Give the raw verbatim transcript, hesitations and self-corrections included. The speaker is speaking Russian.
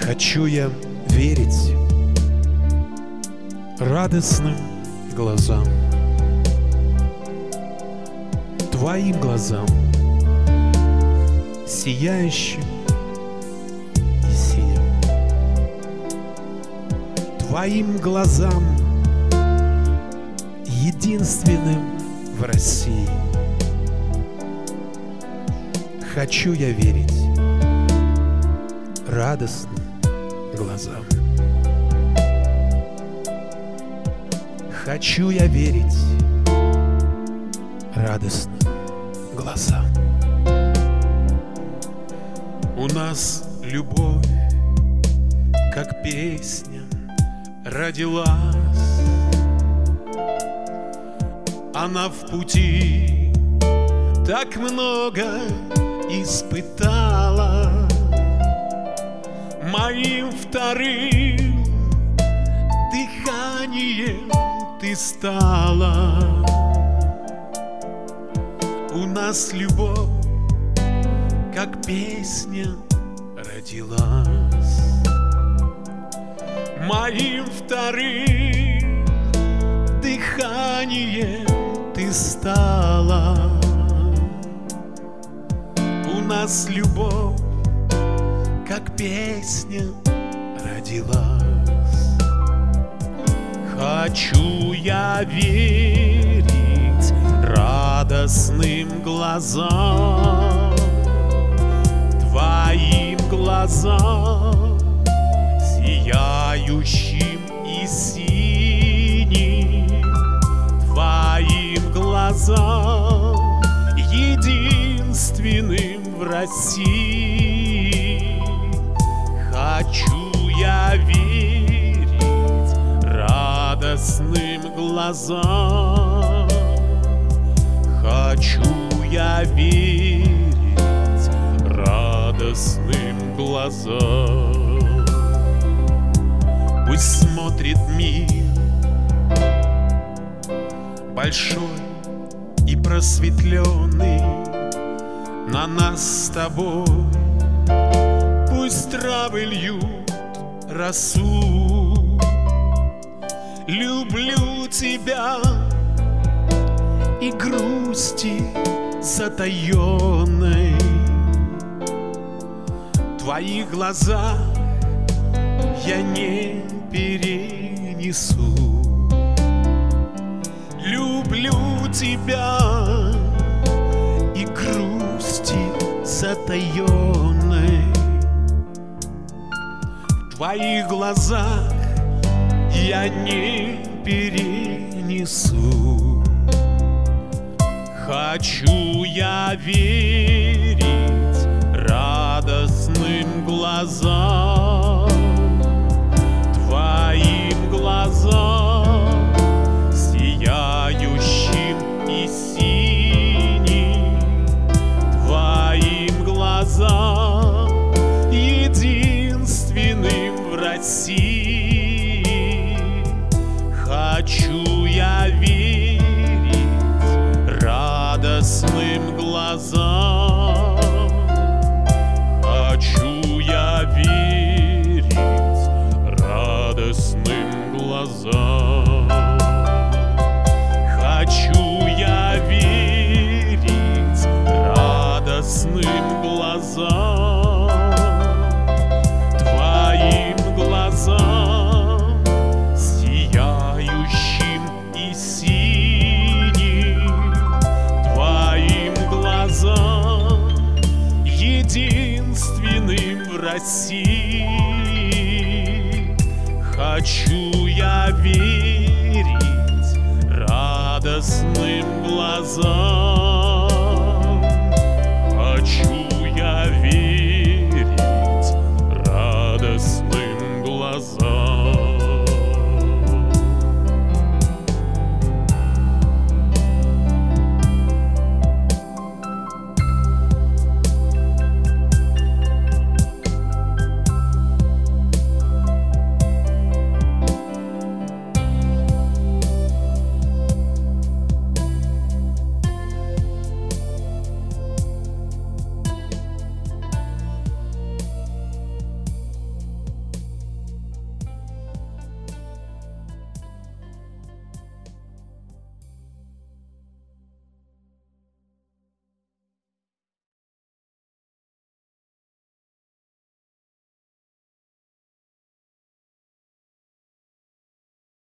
Хочу я верить радостным глазам, твоим глазам, сияющим и синим, твоим глазам, единственным в России. Хочу я верить радостным глазам. Хочу я верить радостным глазам. У нас любовь, как песня, родилась. Она в пути так много испытала. Моим вторым дыханием ты стала. У нас любовь, как песня, родилась. Моим вторым дыханием ты стала. У нас любовь, как песня, родилась. Хочу я верить радостным глазам, твоим глазам, сияющим и синим, твоим глазам, единственным в России. Хочу я верить радостным глазам. Хочу я верить радостным глазам. Пусть смотрит мир большой и просветленный на нас с тобой. Пусть травы льют росу. Люблю тебя и грусти затаенной. В твоих глазах я не перенесу. Люблю тебя и грусти затаенной. В твоих глазах я не перенесу. Хочу я верить радостным глазам, твоим глазам, сияющим и синим, твоим глазам, единственным в России. Хочу я верить радостным глазам. Хочу я верить радостным глазам. Хочу я верить радостным глазам, твоим глазам, сияющим и синим, твоим глазам, единственным в России. Хочу я верить радостным глазам.